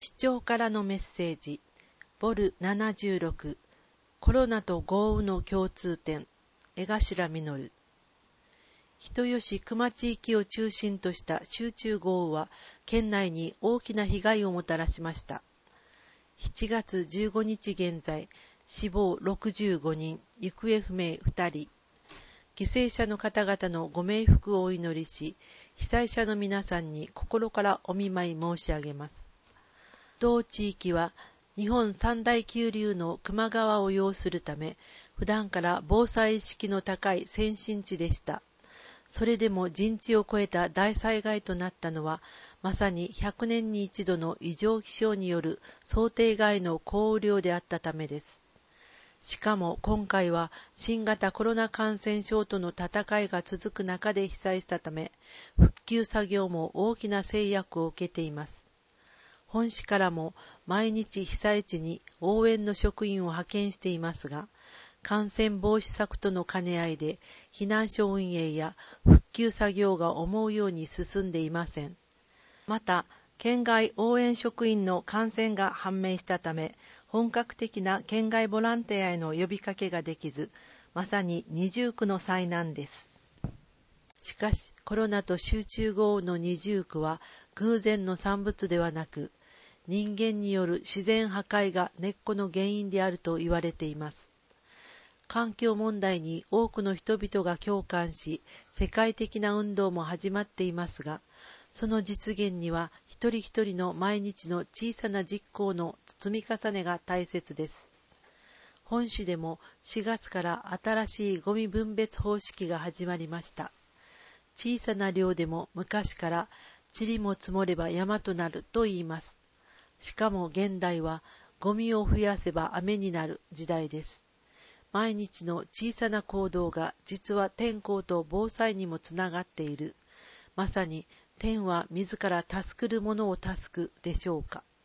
市長からのメッセージ、ボル76、コロナと豪雨の共通点、江頭実。人吉球磨地域を中心とした集中豪雨は、県内に大きな被害をもたらしました。7月15日現在、死亡65人、行方不明2人。犠牲者の方々のご冥福をお祈りし、被災者の皆さんに心からお見舞い申し上げます。同地域は日本三大急流の球磨川を擁するため、普段から防災意識の高い先進地でした。それでも人知を超えた大災害となったのは、まさに100年に一度の異常気象による想定外の降雨量であったためです。しかも今回は新型コロナ感染症との戦いが続く中で被災したため、復旧作業も大きな制約を受けています。本市からも毎日被災地に応援の職員を派遣していますが、感染防止策との兼ね合いで避難所運営や復旧作業が思うように進んでいません。また、県外応援職員の感染が判明したため、本格的な県外ボランティアへの呼びかけができず、まさに二重苦の災難です。しかし、コロナと集中豪雨の二重苦は偶然の産物ではなく、人間による自然破壊が根っこの原因であると言われています。環境問題に多くの人々が共感し、世界的な運動も始まっていますが、その実現には一人一人の毎日の小さな実行の積み重ねが大切です。本市でも4月から新しいゴミ分別方式が始まりました。小さな量でも昔から塵も積もれば山となると言います。しかも現代はゴミを増やせば雨になる時代です。毎日の小さな行動が実は天候と防災にもつながっている。まさに天は自ら助くる者を助くでしょうか。